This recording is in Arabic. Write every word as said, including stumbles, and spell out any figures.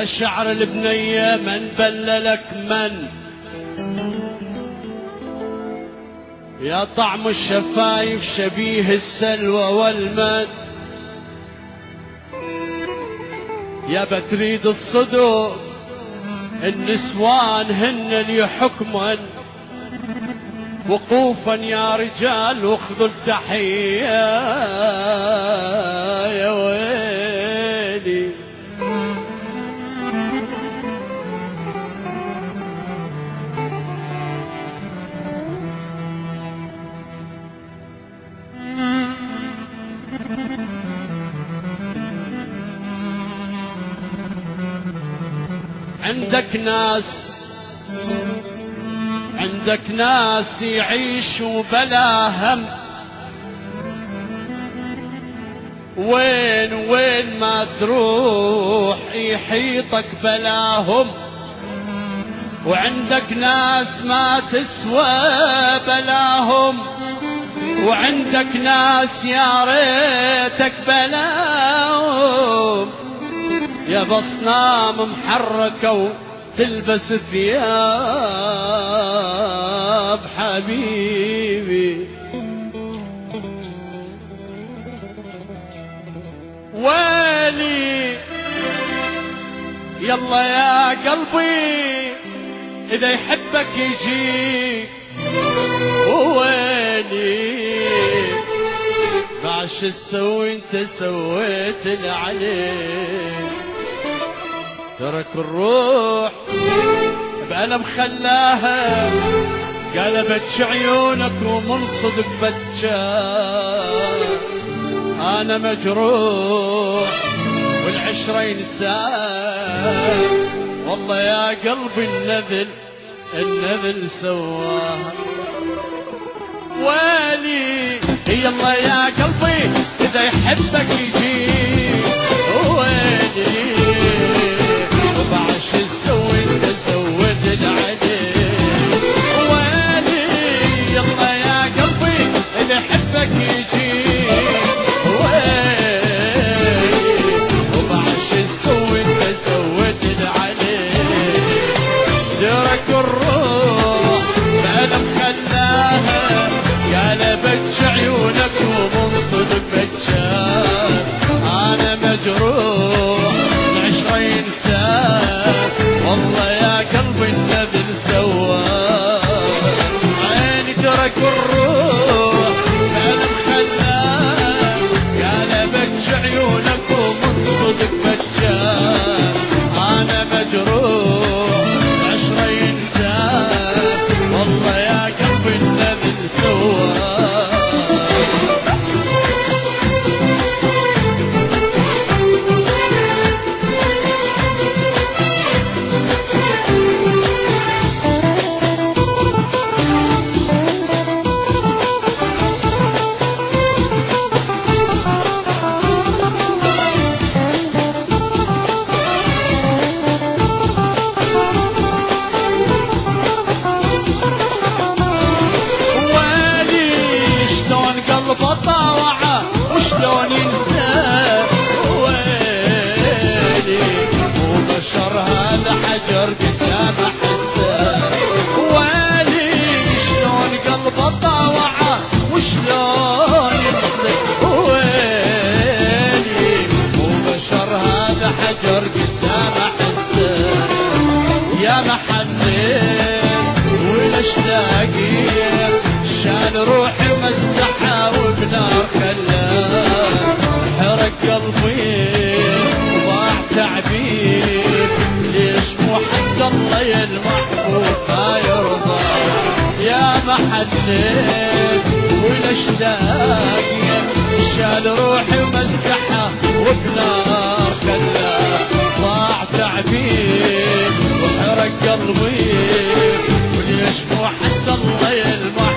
يا شعر البنية من بللك من، يا طعم الشفايف شبيه السلوى والمن، يا بتريد الصدور النسوان هن اللي حكما وقوفا يا رجال واخذوا التحية يا ويلي. عندك ناس عندك ناس يعيشوا بلا هم، وين وين ما تروح يحيطك بلاهم، وعندك ناس ما تسوى بلاهم، وعندك ناس يا ريتك بلاهم، يا بصنام محركة تلبس ثياب حبيبي. ويلي يلا يا قلبي إذا يحبك يجيك، ويلي معش تسوي انت سويت اللي عليك، ترك الروح بألم خلاها قلبت عيونك ومن صدق بتشان، أنا مجروح والعشرة ينساه، والله يا قلبي النذل النذل سواها. ويلي يلا يا قلبي إذا يحبك يجيك، ويلي وبعش تسوي انت سويت العليك، ويلي يلا يا قلبي اللي يحبك يجيك، ويلي وبعش تسوي انت سويت العليك، اشترك الروح بألم خلاها قلبت عيونك ومن صدق بتشان، انا مجروح العشرين سنة والله يا قلبي النذل سواه، عيني ترك الروح بألم خلاها قلبت عيونك ومن صدق بتشان، انا مجروح العشرين سنة والله يا قلبي النذل سواه. وشلون ينسى، ويلي وبشر هذا حجر قدام احسه، ويلي شلون قلبه طاوعه وشلون ينسى، ويلي وبشر هذا حجر قدام احسه، يا محنين والاشلاقين شان روحي ومسدحها وبنار خلاه، حرق قلبي وضاع تعبير، ليش مو حق الله يا المحبوب ما يرضى، يا محنين والاشلاقين شان روحي ومسدحها وبنار خلاه، ضاع تعبير وحرق قلبي، وليش مو حق الله يا المحبوب